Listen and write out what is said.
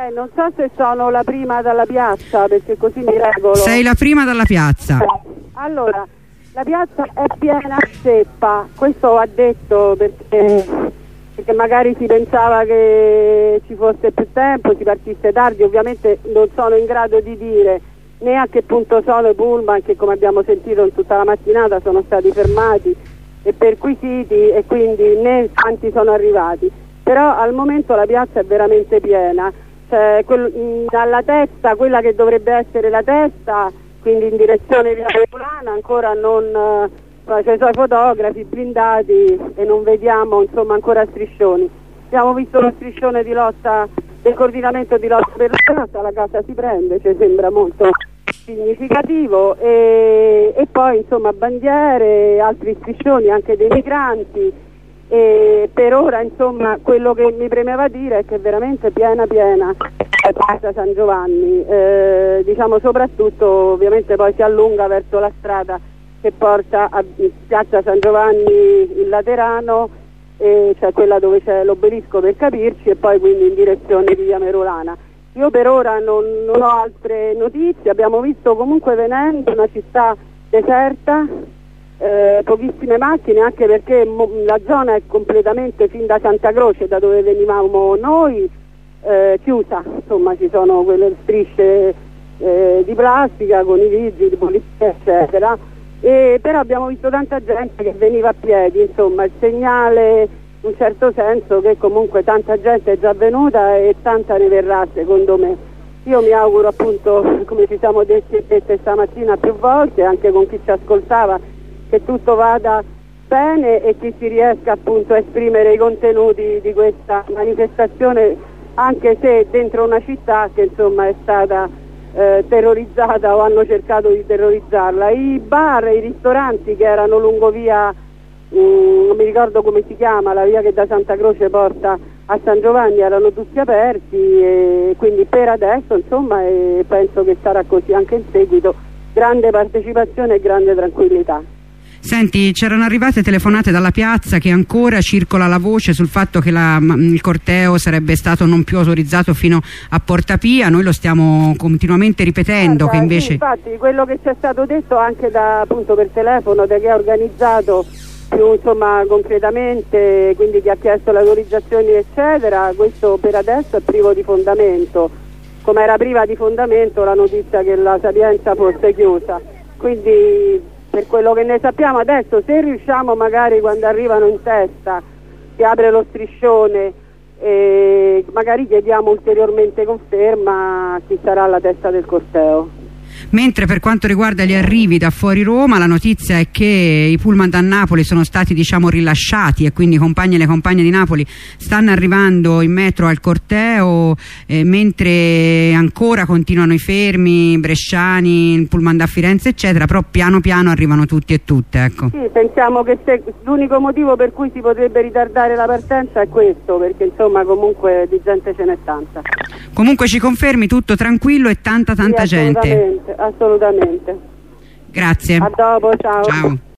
Non so se sono la prima dalla piazza, perché così mi regolo. Sei la prima dalla piazza. Allora, la piazza è piena zeppa, questo ha detto perché magari si pensava che ci fosse più tempo, si partisse tardi. Ovviamente non sono in grado di dire né a che punto sono i pullman, che come abbiamo sentito in tutta la mattinata sono stati fermati e perquisiti, e quindi né quanti sono arrivati. Però al momento la piazza è veramente piena, cioè, dalla testa, quella che dovrebbe essere la testa, quindi in direzione di Merulana, ancora non, cioè, sono i fotografi blindati e non vediamo insomma ancora striscioni. Abbiamo visto lo striscione di lotta del coordinamento di lotta per la casa si prende, cioè sembra molto significativo, e poi insomma bandiere, altri striscioni anche dei migranti. E per ora insomma quello che mi premeva dire è che è veramente piena Piazza San Giovanni, diciamo soprattutto ovviamente poi si allunga verso la strada che porta a Piazza San Giovanni il Laterano, cioè quella dove c'è l'obelisco per capirci, e poi quindi in direzione di via Merulana. Io per ora non ho altre notizie, abbiamo visto comunque venendo una città deserta, pochissime macchine, anche perché la zona è completamente, fin da Santa Croce, da dove venivamo noi, chiusa, insomma ci sono quelle strisce di plastica con i vigili di polizia eccetera, però abbiamo visto tanta gente che veniva a piedi, insomma il segnale in un certo senso che comunque tanta gente è già venuta e tanta ne verrà, secondo me. Io mi auguro appunto, come ci siamo dette stamattina più volte anche con chi ci ascoltava, che tutto vada bene e che si riesca appunto a esprimere i contenuti di questa manifestazione, anche se dentro una città che insomma è stata terrorizzata, o hanno cercato di terrorizzarla. I bar e i ristoranti che erano lungo via, non mi ricordo come si chiama, la via che da Santa Croce porta a San Giovanni, erano tutti aperti, e quindi per adesso insomma penso che sarà così anche in seguito, grande partecipazione e grande tranquillità. Senti, c'erano arrivate telefonate dalla piazza che ancora circola la voce sul fatto che il corteo sarebbe stato non più autorizzato fino a Porta Pia. Noi lo stiamo continuamente ripetendo. Guarda, che invece sì, infatti quello che ci è stato detto anche appunto per telefono da chi ha organizzato più insomma concretamente, quindi chi ha chiesto le autorizzazioni eccetera, questo per adesso è privo di fondamento, come era priva di fondamento la notizia che la Sapienza fosse chiusa. Quindi per quello che ne sappiamo adesso, se riusciamo magari quando arrivano in testa, si apre lo striscione e magari chiediamo ulteriormente conferma a chi sarà alla testa del corteo. Mentre per quanto riguarda gli arrivi da fuori Roma, la notizia è che i pullman da Napoli sono stati rilasciati, e quindi i compagni e le compagne di Napoli stanno arrivando in metro al corteo, mentre ancora continuano i fermi bresciani, il pullman da Firenze eccetera, però piano piano arrivano tutti e tutte, ecco. Sì, pensiamo che l'unico motivo per cui si potrebbe ritardare la partenza è questo, perché insomma comunque di gente ce n'è tanta. Comunque ci confermi tutto tranquillo e tanta sì, gente. Assolutamente. Grazie. A dopo, ciao. Ciao.